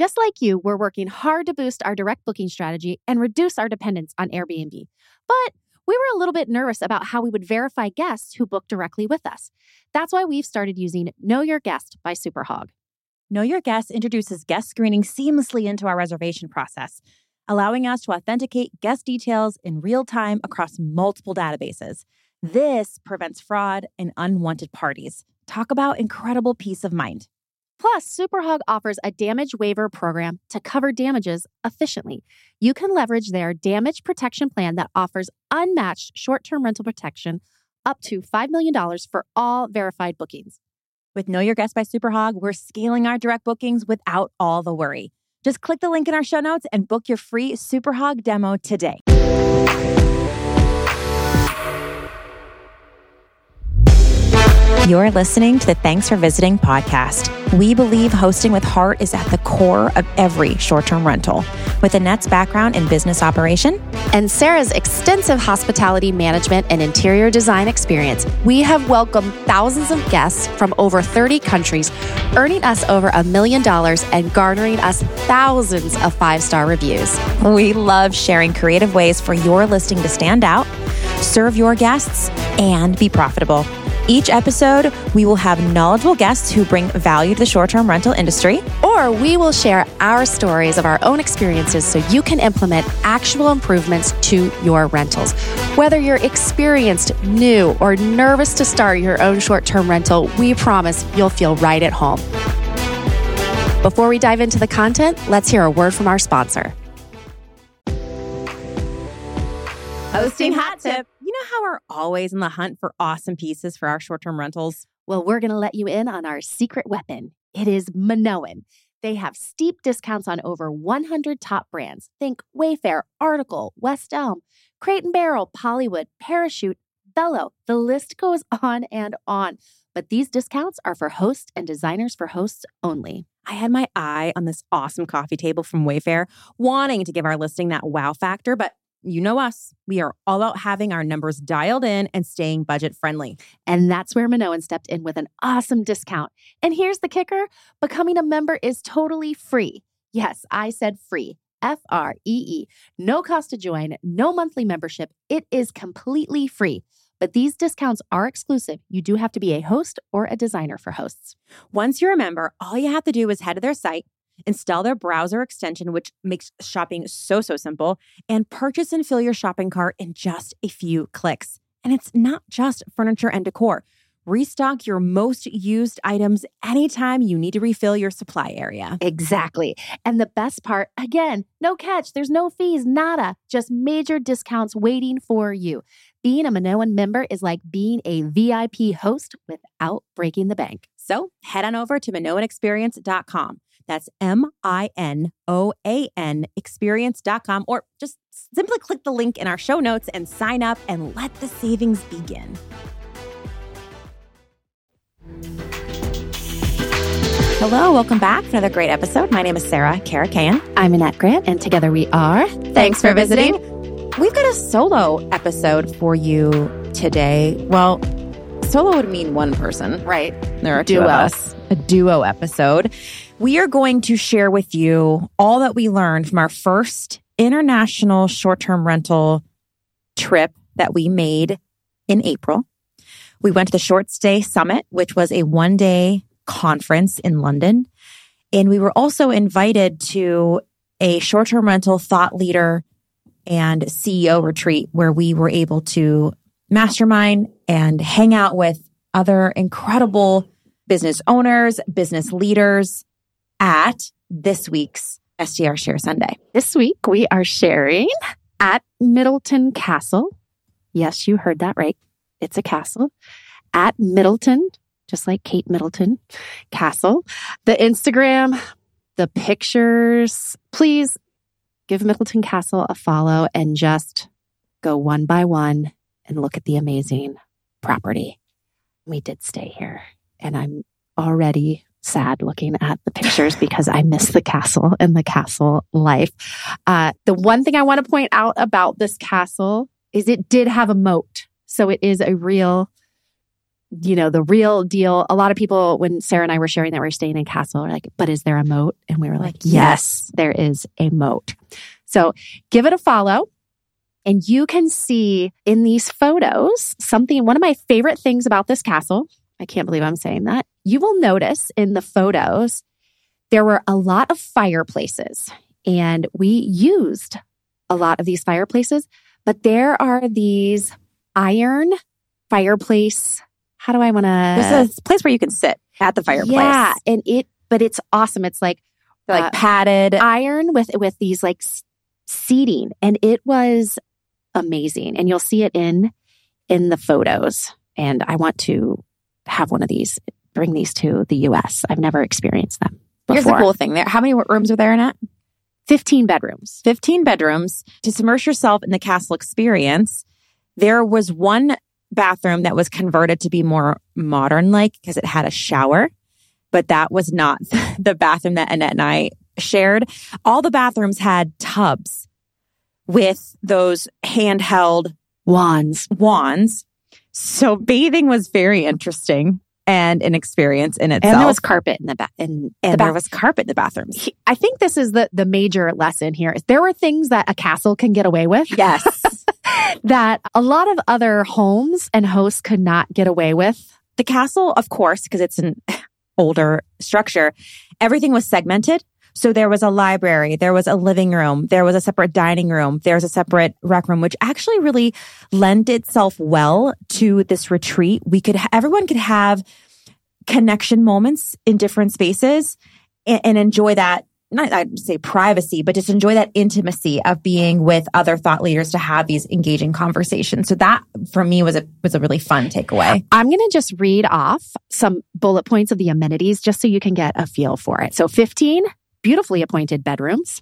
Just like you, we're working hard to boost our direct booking strategy and reduce our dependence on Airbnb. But we were a little bit nervous about how we would verify guests who book directly with us. That's why we've started using Know Your Guest by Superhog. Know Your Guest introduces guest screening seamlessly into our reservation process, allowing us to authenticate guest details in real time across multiple databases. This prevents fraud and unwanted parties. Talk about incredible peace of mind. Plus, Superhog offers a damage waiver program to cover damages efficiently. You can leverage their damage protection plan that offers unmatched short-term rental protection up to $5 million for all verified bookings. With Know Your Guest by Superhog, we're scaling our direct bookings without all the worry. Just click the link in our show notes and book your free Superhog demo today. You're listening to the Thanks for Visiting podcast. We believe hosting with heart is at the core of every short-term rental. With Annette's background in business operation and Sarah's extensive hospitality management and interior design experience, we have welcomed thousands of guests from over 30 countries, earning us over $1 million and garnering us thousands of 5-star reviews. We love sharing creative ways for your listing to stand out, serve your guests, and be profitable. Each episode, we will have knowledgeable guests who bring value to the short-term rental industry. Or we will share our stories of our own experiences so you can implement actual improvements to your rentals. Whether you're experienced, new, or nervous to start your own short-term rental, we promise you'll feel right at home. Before we dive into the content, let's hear a word from our sponsor. Hosting Hot Tip. You know how we're always on the hunt for awesome pieces for our short-term rentals? Well, we're going to let you in on our secret weapon. It is Minoan. They have steep discounts on over 100 top brands. Think Wayfair, Article, West Elm, Crate & Barrel, Pollywood, Parachute, Bello. The list goes on and on. But these discounts are for hosts and designers for hosts only. I had my eye on this awesome coffee table from Wayfair, wanting to give our listing that wow factor, but you know us. We are all about having our numbers dialed in and staying budget friendly. And that's where Minoan stepped in with an awesome discount. And here's the kicker. Becoming a member is totally free. Yes, I said free. Free. No cost to join, no monthly membership. It is completely free. But these discounts are exclusive. You do have to be a host or a designer for hosts. Once you're a member, all you have to do is head to their site, install their browser extension, which makes shopping so simple, and purchase and fill your shopping cart in just a few clicks. And it's not just furniture and decor. Restock your most used items anytime you need to refill your supply area. Exactly. And the best part, again, no catch. There's no fees, nada. Just major discounts waiting for you. Being a Minoan member is like being a VIP host without breaking the bank. So head on over to MinoanExperience.com. That's MINOAN experience.com, or just simply click the link in our show notes and sign up and let the savings begin. Hello, welcome back for another great episode. My name is Sarah Karakayan. I'm Annette Grant, and together we are Thanks for visiting. We've got a solo episode for you today. Well, solo would mean one person, right? There are two of us. A duo episode. We are going to share with you all that we learned from our first international short-term rental trip that we made in April. We went to the Short Stay Summit, which was a one-day conference in London. And we were also invited to a short-term rental thought leader and CEO retreat where we were able to mastermind and hang out with other incredible business owners, business leaders at this week's STR Share Sunday. This week, we are sharing at Middleton Castle. Yes, you heard that right. It's a castle. At Middleton, just like Kate Middleton Castle. The Instagram, the pictures. Please give Middleton Castle a follow and just go one by one and look at the amazing property. We did stay here, and I'm already sad looking at the pictures because I miss the castle and the castle life. The one thing I want to point out about this castle is it did have a moat. So it is a real the real deal. A lot of people, when Sarah and I were sharing that we're staying in Castle, were like, but is there a moat? And we were like, yes, there is a moat. So give it a follow. And you can see in these photos one of my favorite things about this castle. I can't believe I'm saying that. You will notice in the photos, there were a lot of fireplaces, and we used a lot of these fireplaces, but there are these iron fireplace. How do I want to? There's a place where you can sit at the fireplace. Yeah, but it's awesome. It's like padded iron with these like seating, and it was amazing. And you'll see it in the photos. And I want to have one of these, bring these to the US. I've never experienced them before. Here's the cool thing there. How many rooms are there in it? 15 bedrooms. 15 bedrooms. To immerse yourself in the castle experience, there was one bathroom that was converted to be more modern-like because it had a shower, but that was not the bathroom that Annette and I shared. All the bathrooms had tubs with those handheld wands. So bathing was very interesting and an experience in itself. And there was carpet in there was carpet in the bathrooms. I think this is the major lesson here. Is there were things that a castle can get away with. Yes. That a lot of other homes and hosts could not get away with. The castle, of course, because it's an older structure, everything was segmented. So there was a library, there was a living room, there was a separate dining room, there's a separate rec room, which actually really lent itself well to this retreat. Everyone could have connection moments in different spaces and enjoy that, not I'd say privacy, but just enjoy that intimacy of being with other thought leaders to have these engaging conversations. So that for me was a really fun takeaway. I'm going to just read off some bullet points of the amenities just so you can get a feel for it. So 15 beautifully appointed bedrooms,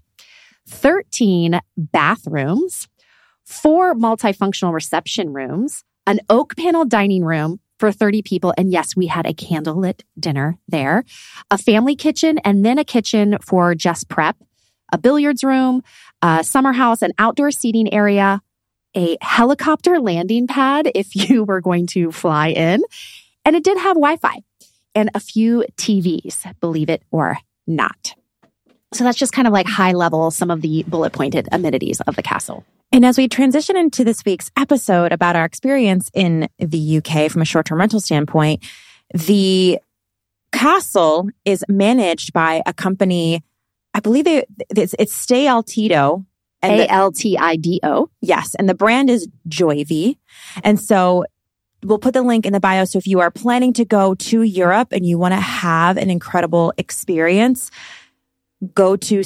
13 bathrooms, 4 multifunctional reception rooms, an oak panel dining room for 30 people. And yes, we had a candlelit dinner there, a family kitchen, and then a kitchen for just prep, a billiards room, a summer house, an outdoor seating area, a helicopter landing pad if you were going to fly in. And it did have Wi-Fi and a few TVs, believe it or not. So that's just kind of like high level, some of the bullet pointed amenities of the castle. And as we transition into this week's episode about our experience in the UK from a short-term rental standpoint, the castle is managed by a company, I believe it's Stay Altido. Altido. Yes. And the brand is Joyvi. And so we'll put the link in the bio. So if you are planning to go to Europe and you want to have an incredible experience, go to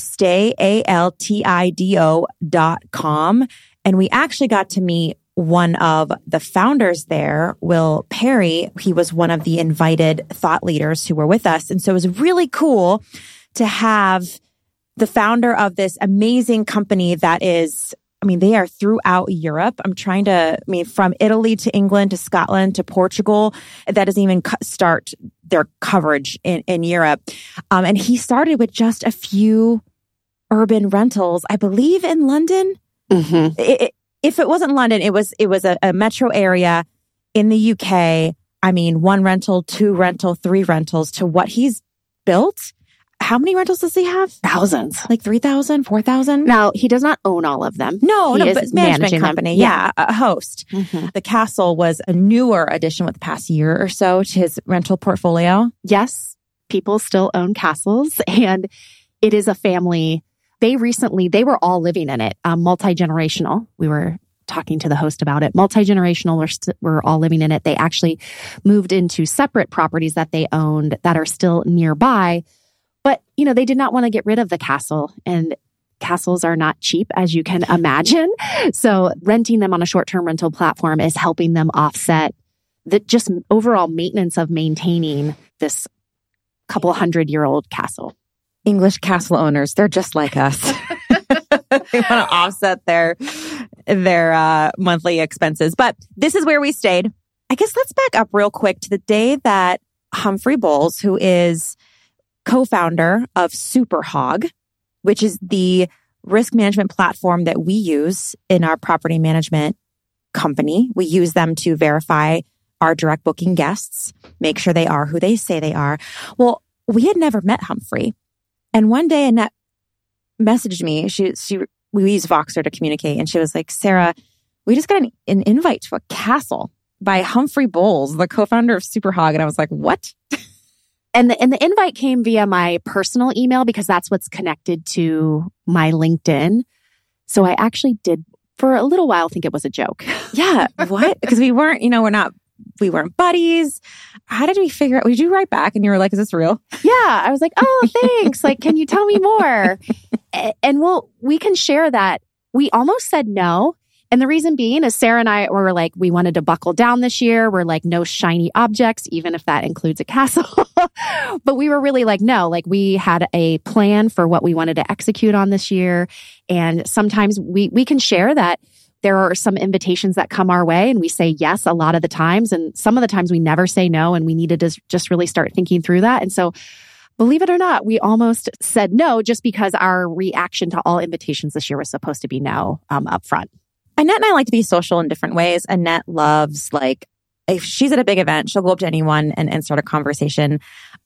stayaltido.com. And we actually got to meet one of the founders there, Will Perry. He was one of the invited thought leaders who were with us. And so it was really cool to have the founder of this amazing company that is, they are throughout Europe. From Italy to England to Scotland to Portugal. That doesn't even start their coverage in Europe. And he started with just a few urban rentals, I believe in London. Mm-hmm. If it wasn't London, it was a metro area in the UK. 1 rental, 2 rental, 3 rentals to what he's built. How many rentals does he have? Thousands. Like 3,000, 4,000? Now, he does not own all of them. No, but it's management company. Yeah, a host. Mm-hmm. The castle was a newer addition with the past year or so to his rental portfolio. Yes, people still own castles, and it is a family. They were all living in it, multi-generational. We were talking to the host about it. Multi-generational were all living in it. They actually moved into separate properties that they owned that are still nearby. But, they did not want to get rid of the castle, and castles are not cheap, as you can imagine. So renting them on a short-term rental platform is helping them offset the just overall maintenance of maintaining this couple 100-year-old castle. English castle owners, they're just like us. They want to offset their monthly expenses. But this is where we stayed. I guess let's back up real quick to the day that Humphrey Bowles, who is co-founder of Superhog, which is the risk management platform that we use in our property management company. We use them to verify our direct booking guests, make sure they are who they say they are. Well, we had never met Humphrey. And one day Annette messaged me. We use Voxer to communicate. And she was like, Sarah, we just got an invite to a castle by Humphrey Bowles, the co-founder of Superhog. And I was like, what? And the invite came via my personal email because that's what's connected to my LinkedIn. So I actually did for a little while think it was a joke. Yeah. What? Because we weren't, we weren't buddies. How did we figure out? Did you write back and you were like, is this real? Yeah. I was like, oh, thanks. Like, can you tell me more? And we can share that. We almost said no. And the reason being is Sarah and I were like, we wanted to buckle down this year. We're like, no shiny objects, even if that includes a castle. But we were really like, no, like we had a plan for what we wanted to execute on this year. And sometimes we can share that there are some invitations that come our way and we say yes a lot of the times. And some of the times we never say no. And we needed to just really start thinking through that. And so believe it or not, we almost said no just because our reaction to all invitations this year was supposed to be no up front. Annette and I like to be social in different ways. Annette loves, like, if she's at a big event, she'll go up to anyone and start a conversation.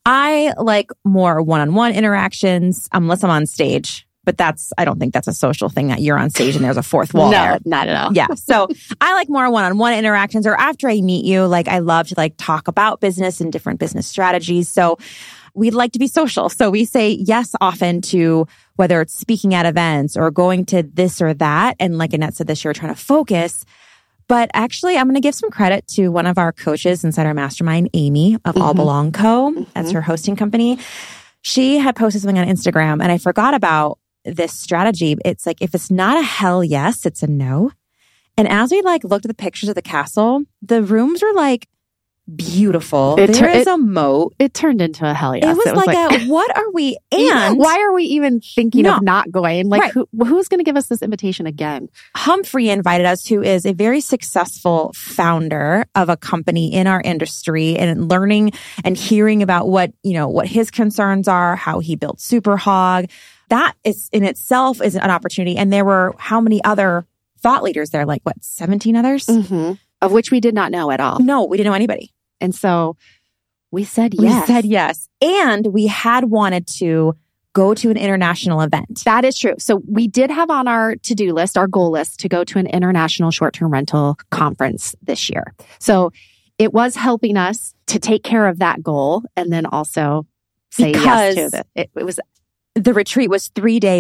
I like more one-on-one interactions, unless I'm on stage. But I don't think that's a social thing that you're on stage and there's a fourth wall there. No, not at all. Yeah. So I like more one-on-one interactions, or after I meet you, like I love to like talk about business and different business strategies. So we'd like to be social. So we say yes often to whether it's speaking at events or going to this or that. And like Annette said this year, trying to focus. But actually, I'm going to give some credit to one of our coaches inside our mastermind, Amy of All Belong Co. That's her hosting company. She had posted something on Instagram and I forgot about this strategy. It's like, if it's not a hell yes, it's a no. And as we like looked at the pictures of the castle, the rooms were like beautiful. There is a moat. It turned into a hell yes. It was like what are we, and why are we even thinking of not going? Like, who's going to give us this invitation again? Humphrey invited us, who is a very successful founder of a company in our industry, and learning and hearing about what his concerns are, how he built Superhog. That is in itself is an opportunity. And there were how many other thought leaders there? Like 17 others? Mm-hmm. Of which we did not know at all. No, we didn't know anybody. And so we said yes. We said yes. And we had wanted to go to an international event. That is true. So we did have on our to-do list, our goal list, to go to an international short-term rental conference this year. So it was helping us to take care of that goal and then also say yes to it. It was... The retreat was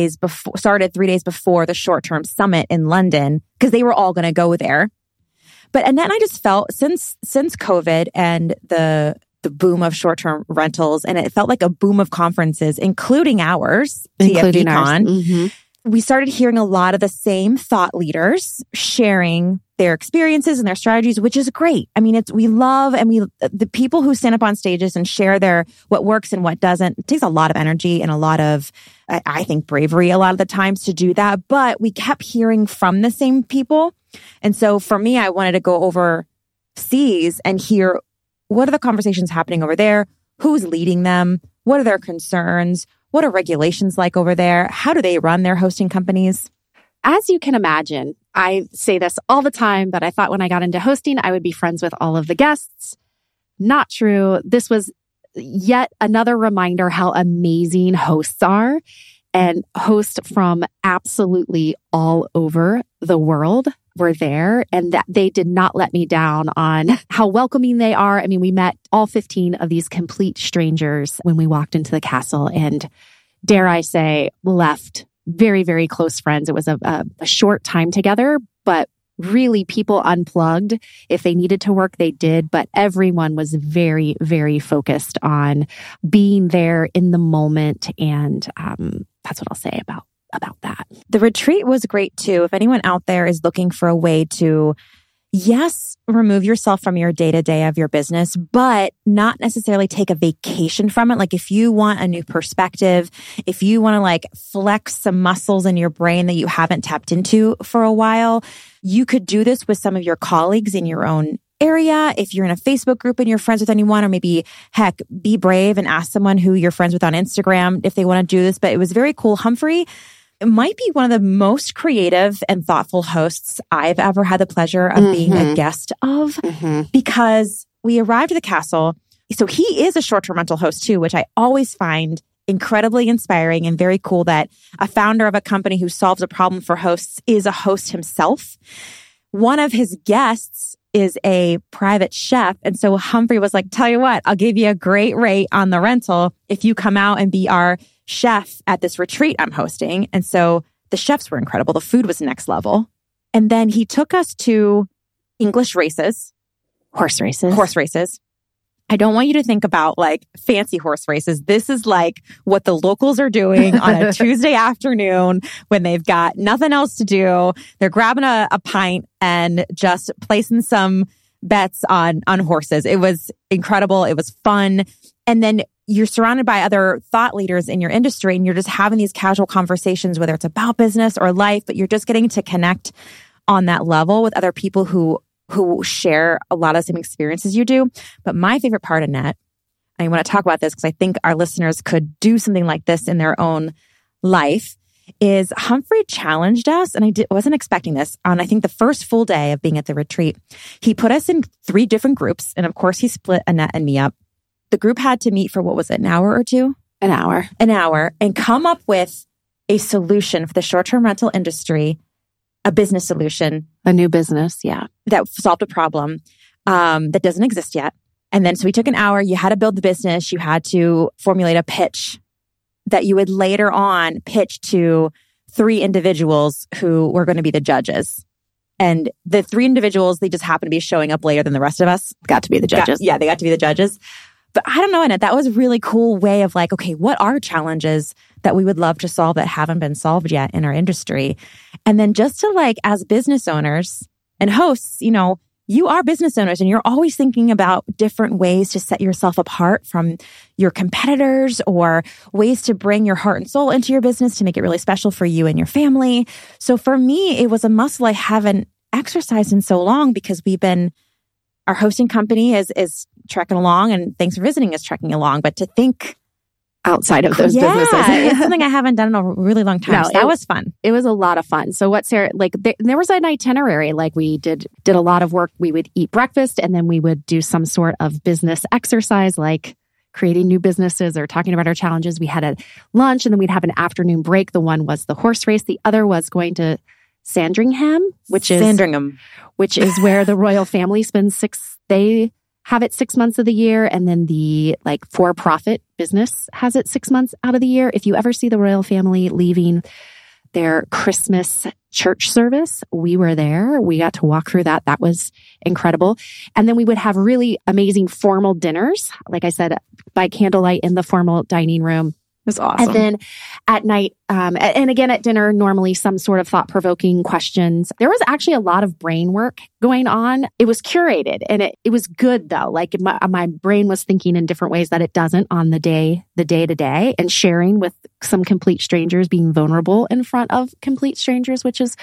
started 3 days before the short-term summit in London, because they were all going to go there. But Annette and I just felt since COVID and the boom of short-term rentals, and it felt like a boom of conferences, including ours, TFECon, we started hearing a lot of the same thought leaders sharing their experiences and their strategies, which is great. I mean, we love, and the people who stand up on stages and share what works and what doesn't. It takes a lot of energy and a lot of, I think, bravery a lot of the times to do that. But we kept hearing from the same people. And so for me, I wanted to go overseas and hear what are the conversations happening over there? Who's leading them? What are their concerns? What are regulations like over there? How do they run their hosting companies? As you can imagine, I say this all the time, but I thought when I got into hosting, I would be friends with all of the guests. Not true. This was yet another reminder how amazing hosts are, and hosts from absolutely all over the world were there, and that they did not let me down on how welcoming they are. I mean, we met all 15 of these complete strangers when we walked into the castle, and dare I say, left very, very close friends. It was a short time together, but really people unplugged. If they needed to work, they did, but everyone was very, very focused on being there in the moment. And that's what I'll say about that. The retreat was great too. If anyone out there is looking for a way to, yes, remove yourself from your day-to-day of your business, but not necessarily take a vacation from it. Like if you want a new perspective, if you want to like flex some muscles in your brain that you haven't tapped into for a while, you could do this with some of your colleagues in your own area. If you're in a Facebook group and you're friends with anyone, or maybe heck, be brave and ask someone who you're friends with on Instagram if they want to do this. But it was very cool. Humphrey might be one of the most creative and thoughtful hosts I've ever had the pleasure of being a guest of, because we arrived at the castle. So he is a short-term rental host too, which I always find incredibly inspiring and very cool that a founder of a company who solves a problem for hosts is a host himself. One of his guests is a private chef. And so Humphrey was like, tell you what, I'll give you a great rate on the rental if you come out and be our chef at this retreat I'm hosting. And so the chefs were incredible. The food was next level. And then he took us to English races. Horse races. I don't want you to think about like fancy horse races. This is like what the locals are doing on a Tuesday afternoon when they've got nothing else to do. They're grabbing a pint and just placing some bets on horses. It was incredible. It was fun. And then you're surrounded by other thought leaders in your industry and you're just having these casual conversations, whether it's about business or life, but you're just getting to connect on that level with other people who share a lot of the same experiences you do. But my favorite part, Annette, and I want to talk about this because I think our listeners could do something like this in their own life, is Humphrey challenged us, and I wasn't expecting this, on I think the first full day of being at the retreat. He put us in 3 different groups, and of course he split Annette and me up. The group had to meet for, what was it, an hour or two? An hour, and come up with a solution for the short-term rental industry, a business solution. A new business, yeah. That solved a problem that doesn't exist yet. And then, so we took an hour. You had to build the business. You had to formulate a pitch that you would later on pitch to 3 individuals who were going to be the judges. And the 3 individuals, they just happened to be showing up later than the rest of us. Got to be the judges. They got to be the judges. But I don't know, Annette, that was a really cool way of like, okay, what are challenges that we would love to solve that haven't been solved yet in our industry? And then just to like, as business owners and hosts, you know, you are business owners and you're always thinking about different ways to set yourself apart from your competitors or ways to bring your heart and soul into your business to make it really special for you and your family. So for me, it was a muscle I haven't exercised in so long because our hosting company is trekking along, and Thanks for Visiting is trekking along. But to think outside of those businesses, it's something I haven't done in a really long time. So that was fun. It was a lot of fun. So what Sarah, like there was an itinerary, like we did a lot of work. We would eat breakfast and then we would do some sort of business exercise, like creating new businesses or talking about our challenges. We had a lunch and then we'd have an afternoon break. The one was the horse race. The other was going to Sandringham, which is where the royal family spends they have it 6 months of the year. And then the like for-profit business has it 6 months out of the year. If you ever see the royal family leaving their Christmas church service, we were there. We got to walk through that. That was incredible. And then we would have really amazing formal dinners, like I said, by candlelight in the formal dining room. It was awesome. And then at night, and again at dinner, normally some sort of thought-provoking questions. There was actually a lot of brain work going on. It was curated and it was good though. Like my brain was thinking in different ways that it doesn't on the day to day, and sharing with some complete strangers, being vulnerable in front of complete strangers, which is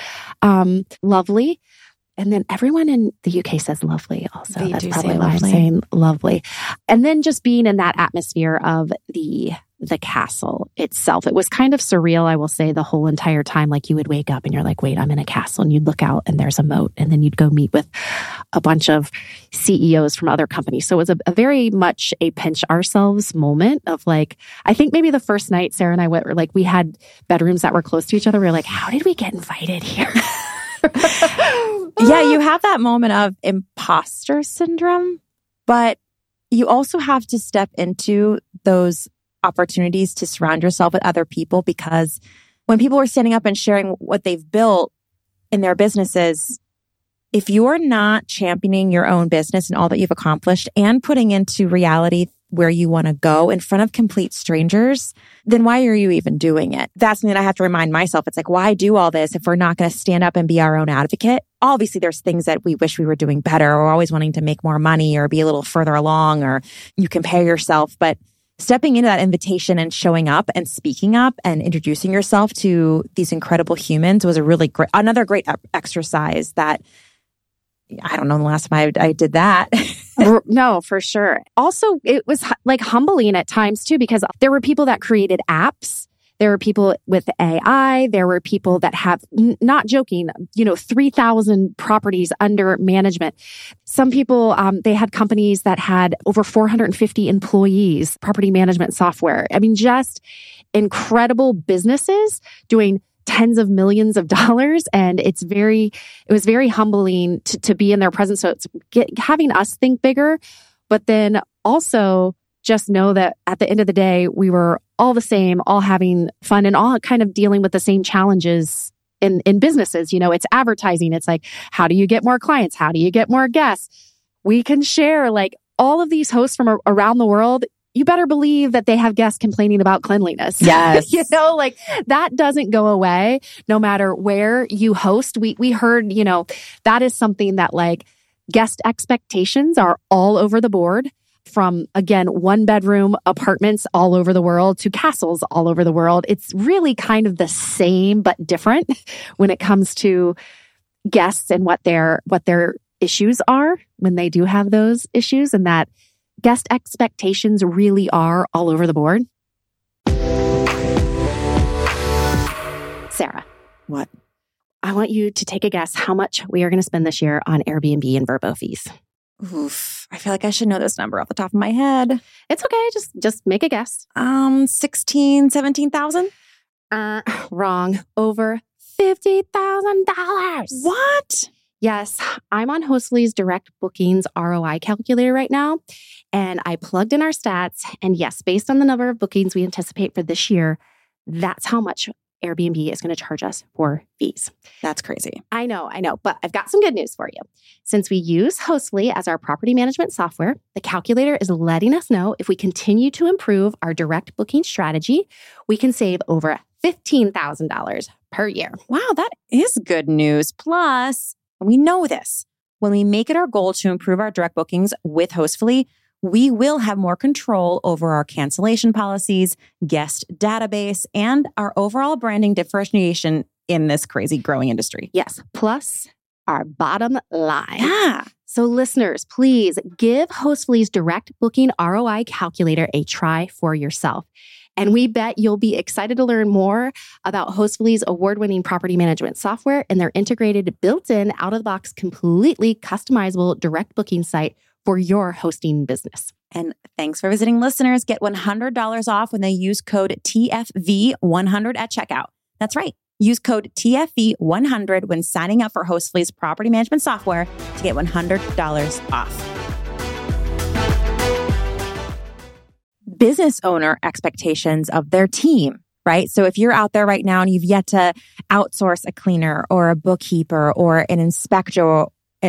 lovely. And then everyone in the UK says lovely also. That's probably why I'm saying lovely. And then just being in that atmosphere of the castle itself. It was kind of surreal, I will say, the whole entire time. Like you would wake up and you're like, wait, I'm in a castle. And you'd look out and there's a moat. And then you'd go meet with a bunch of CEOs from other companies. So it was a very much a pinch ourselves moment of like, I think maybe the first night Sarah and I went, like we had bedrooms that were close to each other. We were like, how did we get invited here? Yeah, you have that moment of imposter syndrome, but you also have to step into those opportunities to surround yourself with other people, because when people are standing up and sharing what they've built in their businesses, if you're not championing your own business and all that you've accomplished and putting into reality where you want to go in front of complete strangers, then why are you even doing it? That's something that I have to remind myself. It's like, why do all this if we're not going to stand up and be our own advocate? Obviously, there's things that we wish we were doing better, or always wanting to make more money or be a little further along, or you compare yourself. But stepping into that invitation and showing up and speaking up and introducing yourself to these incredible humans was another great exercise that I don't know the last time I did that. No, for sure. Also, it was like humbling at times too, because there were people that created apps There were people with AI. There were people that have, not joking, 3,000 properties under management. Some people, they had companies that had over 450 employees, property management software. I mean, just incredible businesses doing tens of millions of dollars. And it was very humbling to be in their presence. So it's having us think bigger, but then also just know that at the end of the day, we were all the same, all having fun and all kind of dealing with the same challenges in businesses. It's advertising. It's like, how do you get more clients? How do you get more guests? We can share like all of these hosts from around the world. You better believe that they have guests complaining about cleanliness. Yes. Like that doesn't go away no matter where you host. We heard, that is something that like guest expectations are all over the board, from, again, 1-bedroom apartments all over the world to castles all over the world. It's really kind of the same, but different when it comes to guests and what their issues are when they do have those issues, and that guest expectations really are all over the board. Sarah. What? I want you to take a guess how much we are going to spend this year on Airbnb and Vrbo fees. Oof. I feel like I should know this number off the top of my head. It's okay. Just make a guess. 17,000? Wrong. Over $50,000. What? Yes, I'm on Hostfully's direct bookings ROI calculator right now, and I plugged in our stats. And yes, based on the number of bookings we anticipate for this year, that's how much Airbnb is going to charge us for fees. That's crazy. I know, but I've got some good news for you. Since we use Hostfully as our property management software, the calculator is letting us know if we continue to improve our direct booking strategy, we can save over $15,000 per year. Wow, that is good news. Plus, we know this. When we make it our goal to improve our direct bookings with Hostfully, we will have more control over our cancellation policies, guest database, and our overall branding differentiation in this crazy growing industry. Yes. Plus our bottom line. Yeah. So listeners, please give Hostfully's direct booking ROI calculator a try for yourself. And we bet you'll be excited to learn more about Hostfully's award-winning property management software and their integrated, built-in, out-of-the-box, completely customizable direct booking site for your hosting business. And thanks for visiting, listeners. Get $100 off when they use code TFV100 at checkout. That's right. Use code TFV100 when signing up for Hostfully's property management software to get $100 off. Business owner expectations of their team, right? So if you're out there right now and you've yet to outsource a cleaner or a bookkeeper or an inspector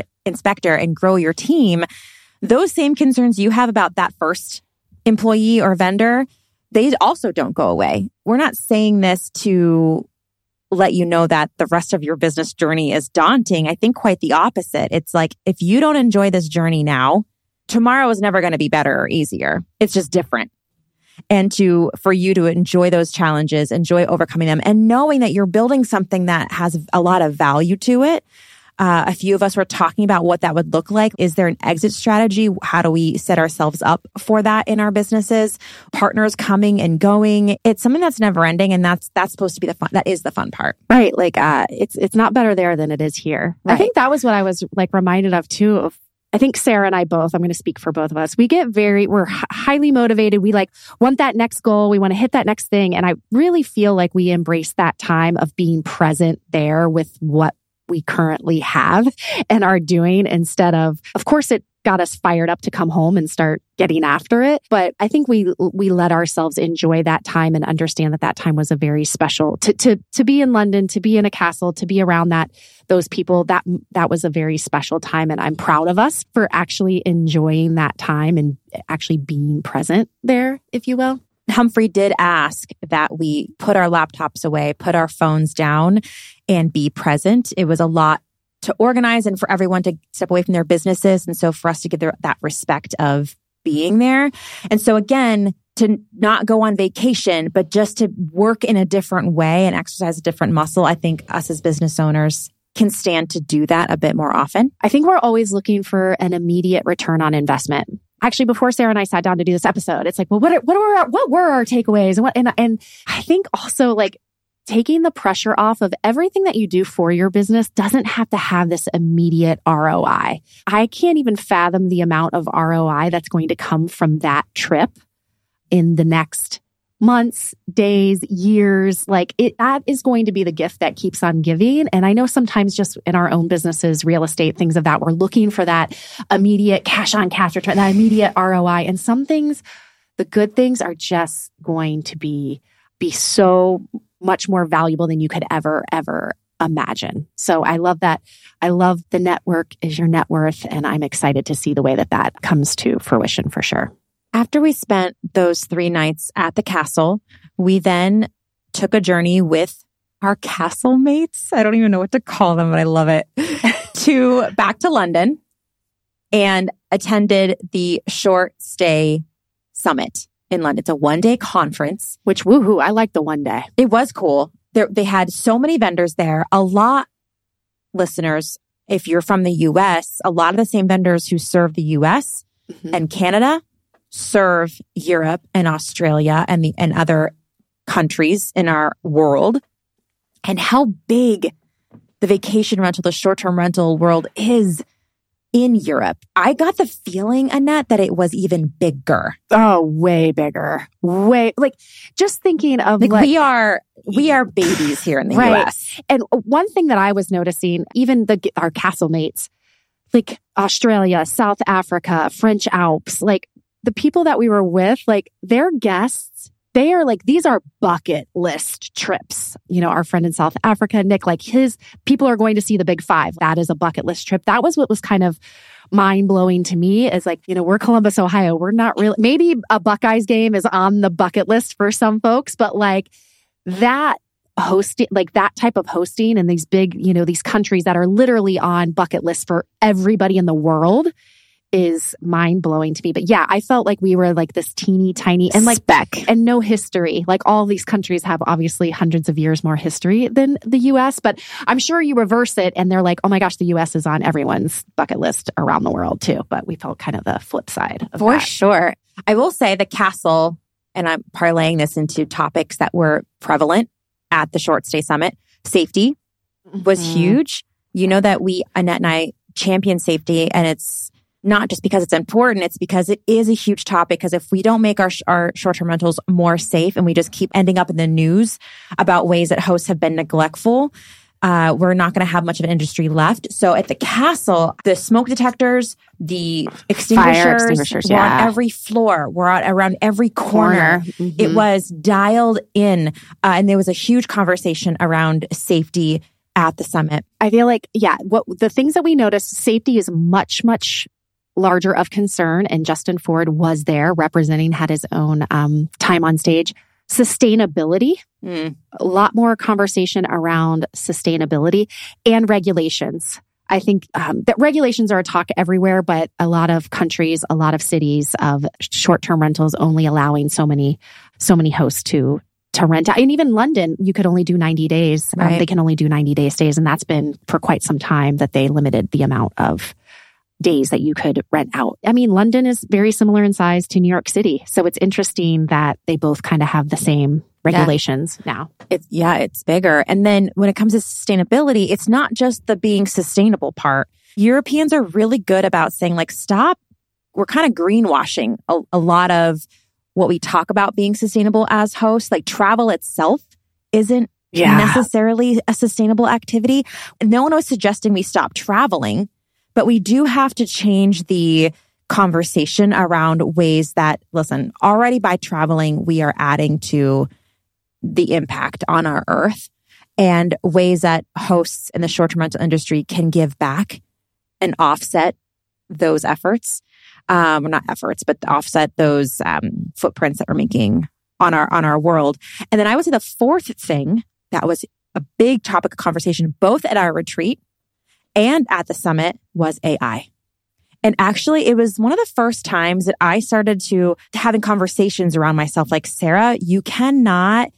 and grow your team, those same concerns you have about that first employee or vendor, they also don't go away. We're not saying this to let you know that the rest of your business journey is daunting. I think quite the opposite. It's like, if you don't enjoy this journey now, tomorrow is never going to be better or easier. It's just different. And for you to enjoy those challenges, enjoy overcoming them, and knowing that you're building something that has a lot of value to it. A few of us were talking about what that would look like. Is there an exit strategy? How do we set ourselves up for that in our businesses? Partners coming and going. It's something that's never ending, and that's supposed to be the fun. That is the fun part, right? Like it's not better there than it is here. Right. I think that was what I was like reminded of too. I think Sarah and I both, I'm going to speak for both of us. We're highly motivated. We want that next goal. We want to hit that next thing. And I really feel like we embrace that time of being present there with what we currently have and are doing, instead of course, it got us fired up to come home and start getting after it. But I think we let ourselves enjoy that time and understand that time was a very special, to be in London, to be in a castle, to be around those people, that was a very special time. And I'm proud of us for actually enjoying that time and actually being present there, if you will. Humphrey did ask that we put our laptops away, put our phones down, and be present. It was a lot to organize and for everyone to step away from their businesses. And so for us to give that respect of being there. And so again, to not go on vacation, but just to work in a different way and exercise a different muscle. I think us as business owners can stand to do that a bit more often. I think we're always looking for an immediate return on investment. actually, before Sarah and I sat down to do this episode, it's like, well, what were our takeaways? And I think also like taking the pressure off of everything that you do for your business doesn't have to have this immediate ROI. I can't even fathom the amount of ROI that's going to come from that trip in the next months, days, years. Like that is going to be the gift that keeps on giving. And I know sometimes just in our own businesses, real estate, things of that, we're looking for that immediate cash on cash return, that immediate ROI. And some things, the good things are just going to be so much more valuable than you could ever imagine. So I love that. I love the network is your net worth. And I'm excited to see the way that comes to fruition for sure. After we spent those 3 nights at the castle, we then took a journey with our castle mates. I don't even know what to call them, but I love it. Back to London and attended the Short Stay Summit in London. It's a 1-day conference. Which, woohoo, I like the 1 day. It was cool. They had so many vendors there. A lot, listeners, if you're from the US, a lot of the same vendors who serve the US and Canada serve Europe and Australia and other countries in our world. And how big the vacation rental, the short-term rental world is in Europe. I got the feeling, Annette, that it was even bigger. Oh, way bigger. Way, like, just thinking of like we are babies here in the US. And one thing that I was noticing, even our castle mates, like Australia, South Africa, French Alps, like the people that we were with, like their guests, they are like, these are bucket list trips. You know, our friend in South Africa, Nick, like his people are going to see the Big Five. That is a bucket list trip. That was what was kind of mind blowing to me is like, you know, we're Columbus, Ohio. We're not really, maybe a Buckeyes game is on the bucket list for some folks, but like that hosting, like that type of hosting in these big, you know, these countries that are literally on bucket lists for everybody in the world is mind blowing to me. But yeah, I felt like we were like this teeny tiny and like speck and no history. Like all these countries have obviously hundreds of years more history than the US, but I'm sure you reverse it and they're like, oh my gosh, the US is on everyone's bucket list around the world too. But we felt kind of the flip side of for that. Sure. I will say the castle, and I'm parlaying this into topics that were prevalent at the Short Stay Summit. Safety was huge. You know that Annette and I champion safety, and it's not just because it's important, it's because it is a huge topic. Because if we don't make our short-term rentals more safe and we just keep ending up in the news about ways that hosts have been neglectful, we're not going to have much of an industry left. So at the castle, the smoke detectors, the extinguishers were on every floor, were around every corner. It was dialed in. And there was a huge conversation around safety at the summit. I feel like, the things that we noticed, safety is much, much larger of concern. And Justin Ford was there representing, had his own time on stage. Sustainability, a lot more conversation around sustainability and regulations. I think that regulations are a talk everywhere, but a lot of countries, a lot of cities of short-term rentals only allowing so many hosts to rent out. And even London, you could only do 90 days. Right. They can only do 90 day stays. And that's been for quite some time that they limited the amount of days that you could rent out. I mean, London is very similar in size to New York City. So it's interesting that they both kind of have the same regulations now. It's bigger. And then when it comes to sustainability, it's not just the being sustainable part. Europeans are really good about saying like, stop. We're kind of greenwashing a lot of what we talk about being sustainable as hosts. Like travel itself isn't necessarily a sustainable activity. No one was suggesting we stop traveling. But we do have to change the conversation around ways that, listen, already by traveling, we are adding to the impact on our earth, and ways that hosts in the short-term rental industry can give back and offset those efforts. Not efforts, but offset those footprints that we're making on our world. And then I would say the fourth thing that was a big topic of conversation, both at our retreat and at the summit, was AI. And actually, it was one of the first times that I started to having conversations around myself. Like, Sarah, you cannot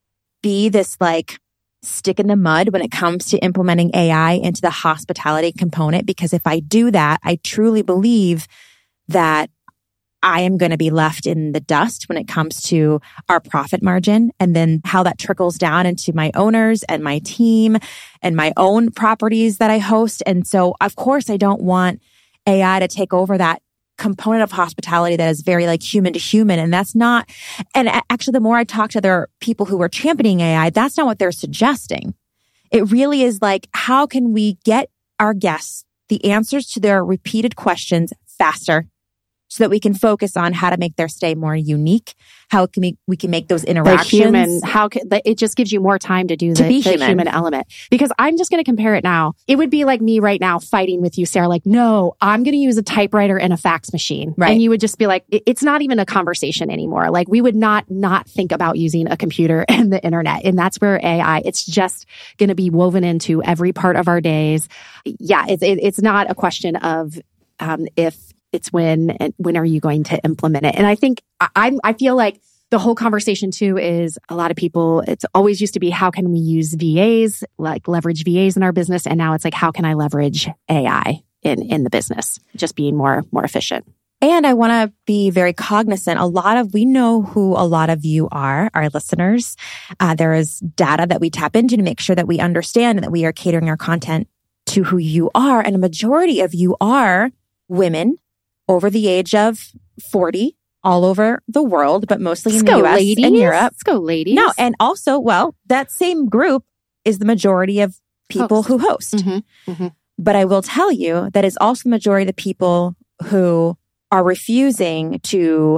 be this like stick in the mud when it comes to implementing AI into the hospitality component. Because if I do that, I truly believe that I am going to be left in the dust when it comes to our profit margin, and then how that trickles down into my owners and my team and my own properties that I host. And so, of course, I don't want AI to take over that component of hospitality that is very like human to human. And that's not, and actually the more I talk to other people who are championing AI, that's not what they're suggesting. It really is like, how can we get our guests the answers to their repeated questions faster, so that we can focus on how to make their stay more unique, how can we can make those interactions. It just gives you more time to do the human element. Because I'm just going to compare it now. It would be like me right now fighting with you, Sarah, like, no, I'm going to use a typewriter and a fax machine. Right. And you would just be like, it's not even a conversation anymore. Like we would not think about using a computer and the internet. And that's where AI, it's just going to be woven into every part of our days. Yeah, it's not a question of if, it's when are you going to implement it? And I think I feel like the whole conversation too is a lot of people, it's always used to be, how can we use VAs, like leverage VAs in our business? And now it's like, how can I leverage AI in the business? Just being more efficient. And I want to be very cognizant. We know who a lot of you are, our listeners. There is data that we tap into to make sure that we understand and that we are catering our content to who you are. And a majority of you are women over the age of 40 all over the world, but mostly in the US and Europe. Let's go, ladies. No, and also, that same group is the majority of people who host. Mm-hmm. Mm-hmm. But I will tell you that is also the majority of the people who are refusing to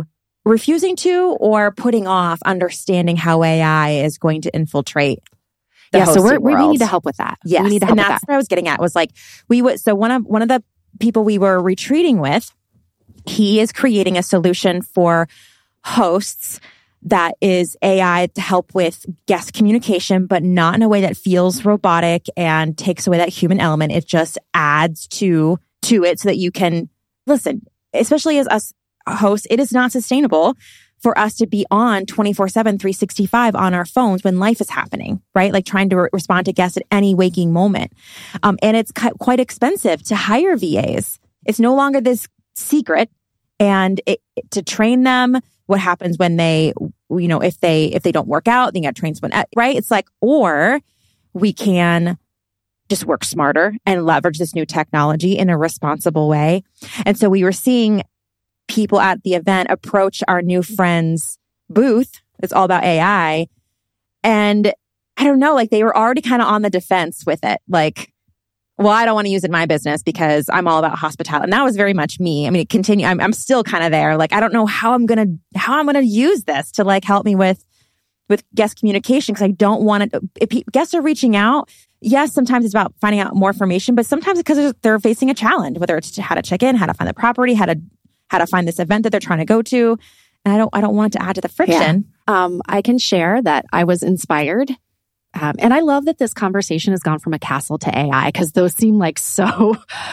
or putting off understanding how AI is going to infiltrate the hosting world. We need to help with that. Yes, we need to help and that's what I was getting at. Was like one of the people we were retreating with, he is creating a solution for hosts that is AI to help with guest communication, but not in a way that feels robotic and takes away that human element. It just adds to it so that you can listen. Especially as us hosts, it is not sustainable for us to be on 24/7, 365 on our phones when life is happening, right? Like trying to respond to guests at any waking moment. And it's quite expensive to hire VAs. It's no longer this secret. And to train them, what happens when they, if they don't work out, then you got to train someone, right? It's like, or we can just work smarter and leverage this new technology in a responsible way. And so we were seeing people at the event approach our new friend's booth. It's all about AI. And I don't know, like they were already kind of on the defense with it. Like, well, I don't want to use it in my business because I'm all about hospitality. And that was very much me. I mean, I'm still kind of there. Like, I don't know how I'm going to use this to like help me with guest communication. Cause I don't want to, if guests are reaching out, yes, sometimes it's about finding out more information, but sometimes it's because they're facing a challenge, whether it's how to check in, how to find the property, how to find this event that they're trying to go to. And I don't want it to add to the friction. Yeah. I can share that I was inspired. And I love that this conversation has gone from a castle to AI, because those seem like so,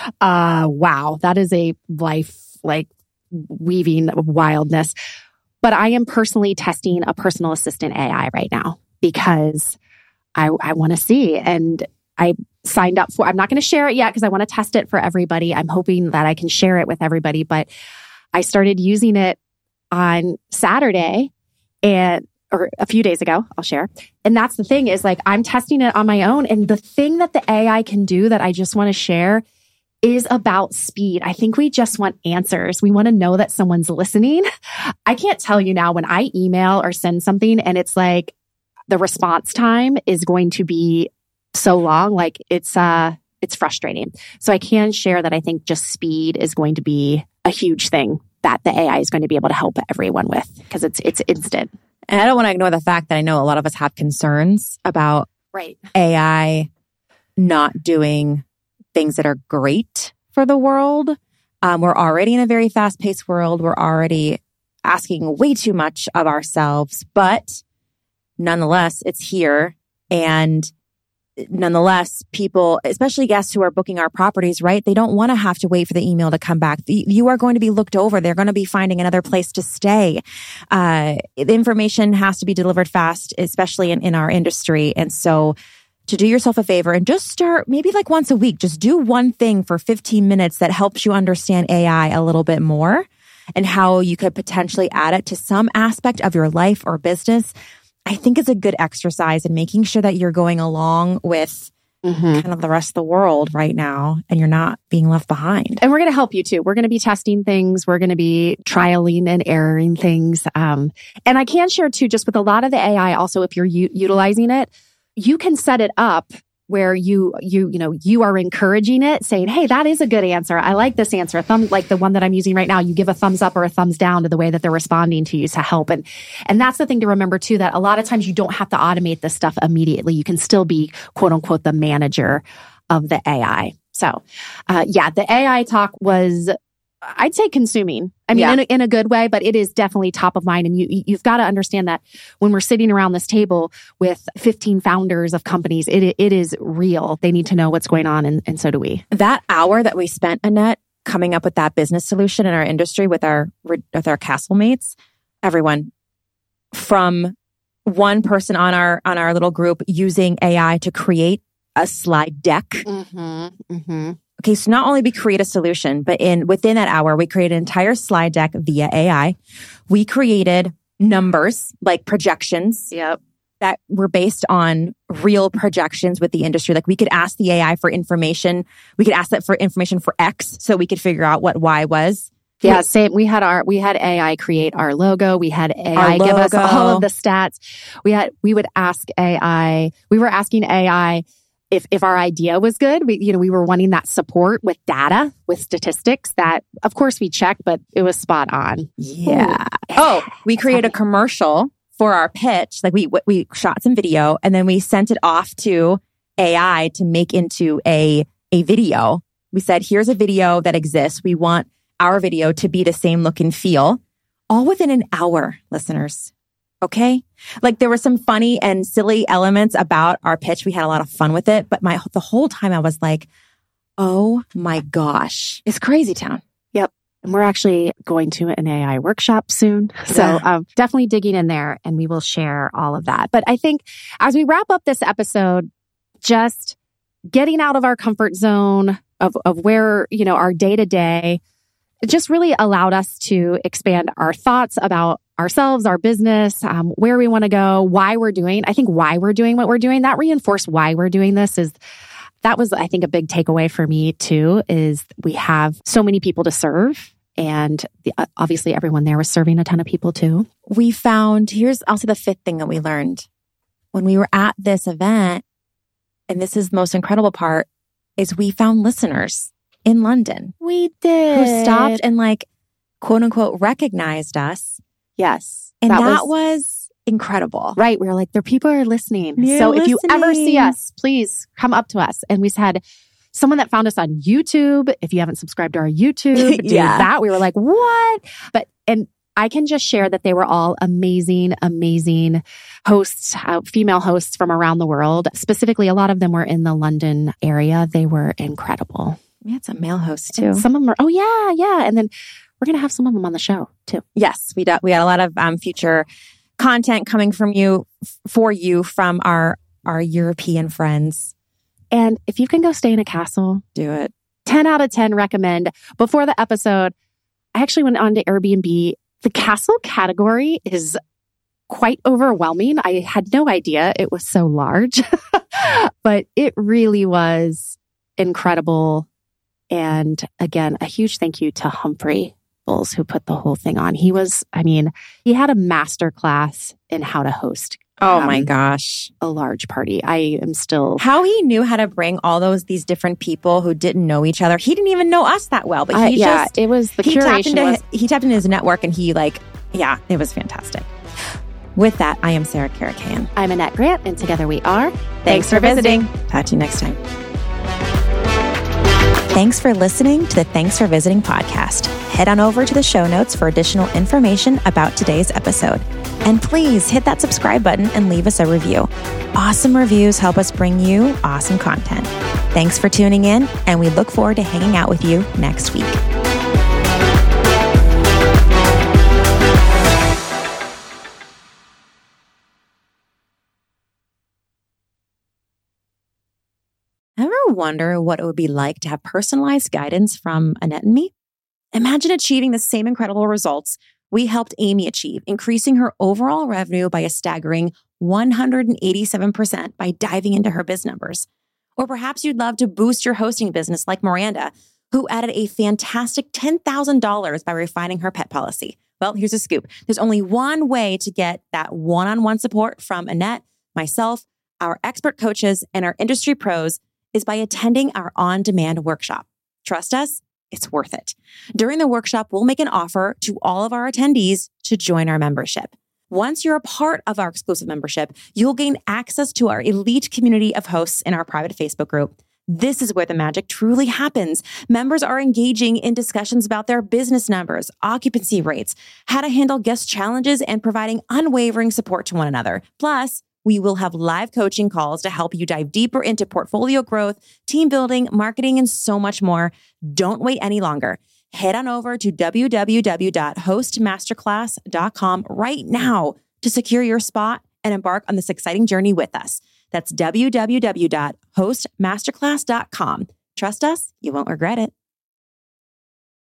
wow, that is a life like weaving wildness. But I am personally testing a personal assistant AI right now because I want to see. And I signed up for, I'm not going to share it yet because I want to test it for everybody. I'm hoping that I can share it with everybody. But I started using it on Saturday or a few days ago, I'll share. And that's the thing is like, I'm testing it on my own. And the thing that the AI can do that I just want to share is about speed. I think we just want answers. We want to know that someone's listening. I can't tell you now when I email or send something and it's like the response time is going to be so long. Like it's frustrating. So I can share that I think just speed is going to be a huge thing that the AI is going to be able to help everyone with because it's instant. And I don't want to ignore the fact that I know a lot of us have concerns about AI not doing things that are great for the world. We're already in a very fast-paced world. We're already asking way too much of ourselves, but nonetheless, it's here. And nonetheless, people, especially guests who are booking our properties, right? They don't want to have to wait for the email to come back. You are going to be looked over. They're going to be finding another place to stay. The information has to be delivered fast, especially in our industry. And so to do yourself a favor and just start maybe like once a week, just do one thing for 15 minutes that helps you understand AI a little bit more. and how you could potentially add it to some aspect of your life or business, I think is a good exercise in making sure that you're going along with kind of the rest of the world right now and you're not being left behind. And we're going to help you too. We're going to be testing things. We're going to be trialing and erroring things. And I can share too, just with a lot of the AI also, if you're utilizing it, you can set it up where you are encouraging it, saying, hey, that is a good answer. I like this answer. Like the one that I'm using right now, you give a thumbs up or a thumbs down to the way that they're responding to you to help. And that's the thing to remember too, that a lot of times you don't have to automate this stuff immediately. You can still be quote unquote the manager of the AI. So, the AI talk was, I'd say, consuming. I mean, in a good way, but it is definitely top of mind. And you've got to understand that when we're sitting around this table with 15 founders of companies, it is real. They need to know what's going on, and so do we. That hour that we spent, Annette, coming up with that business solution in our industry with our Castle mates, everyone, from one person on our little group using AI to create a slide deck. Okay, so not only we create a solution, but within that hour, we created an entire slide deck via AI. We created numbers, like projections, that were based on real projections with the industry. Like we could ask the AI for information. We could ask that for information for X, so we could figure out what Y was. Yeah, same. We had AI create our logo. We had AI give us all of the stats. We would ask AI. We were asking AI if our idea was good. We were wanting that support with data, with statistics that, of course, we checked, but it was spot on. Yeah. We created a commercial for our pitch. Like we shot some video and then we sent it off to AI to make into a video. We said, here's a video that exists. We want our video to be the same look and feel, all within an hour, listeners. Okay. Like there were some funny and silly elements about our pitch. We had a lot of fun with it, but the whole time I was like, oh my gosh, it's crazy town. Yep. And we're actually going to an AI workshop soon. So definitely digging in there, and we will share all of that. But I think as we wrap up this episode, just getting out of our comfort zone of where, our day to day, it just really allowed us to expand our thoughts about ourselves, our business, where we want to go, why we're doing what we're doing. That reinforced why we're doing this. That was, I think, a big takeaway for me too, is we have so many people to serve. And obviously everyone there was serving a ton of people too. We found, here's also the fifth thing that we learned when we were at this event, and this is the most incredible part, is we found listeners in London. We did. Who stopped and quote unquote recognized us. Yes. And that was incredible. Right. We were like, people are listening. If you ever see us, please come up to us. And we said, someone that found us on YouTube, if you haven't subscribed to our YouTube, do that. We were like, what? And I can just share that they were all amazing, amazing hosts, female hosts from around the world. Specifically, a lot of them were in the London area. They were incredible. We had some male hosts too. And some of them are, yeah. And then we're going to have some of them on the show too. Yes, we got a lot of future content coming from from our European friends. And if you can go stay in a castle, do it. 10 out of 10 recommend. Before the episode, I actually went on to Airbnb. The castle category is quite overwhelming. I had no idea it was so large, but it really was incredible. And again, a huge thank you to Humphrey Bowles, who put the whole thing on. He had a master class in how to host. Oh my gosh. A large party. I am still... How he knew how to bring all these different people who didn't know each other. He didn't even know us that well, but it was the curation. He tapped into his network and it was fantastic. With that, I am Sarah Karakayan. I'm Annette Grant, and together we are Thanks for visiting. Talk to you next time. Thanks for listening to the Thanks for Visiting podcast. Head on over to the show notes for additional information about today's episode. And please hit that subscribe button and leave us a review. Awesome reviews help us bring you awesome content. Thanks for tuning in, and we look forward to hanging out with you next week. Ever wonder what it would be like to have personalized guidance from Annette and me? Imagine achieving the same incredible results we helped Amy achieve, increasing her overall revenue by a staggering 187% by diving into her biz numbers. Or perhaps you'd love to boost your hosting business like Miranda, who added a fantastic $10,000 by refining her pet policy. Well, here's a scoop. There's only one way to get that one-on-one support from Annette, myself, our expert coaches, and our industry pros is by attending our on-demand workshop. Trust us, it's worth it. During the workshop, we'll make an offer to all of our attendees to join our membership. Once you're a part of our exclusive membership, you'll gain access to our elite community of hosts in our private Facebook group. This is where the magic truly happens. Members are engaging in discussions about their business numbers, occupancy rates, how to handle guest challenges, and providing unwavering support to one another. Plus, we will have live coaching calls to help you dive deeper into portfolio growth, team building, marketing, and so much more. Don't wait any longer. Head on over to www.hostmasterclass.com right now to secure your spot and embark on this exciting journey with us. That's www.hostmasterclass.com. Trust us, you won't regret it.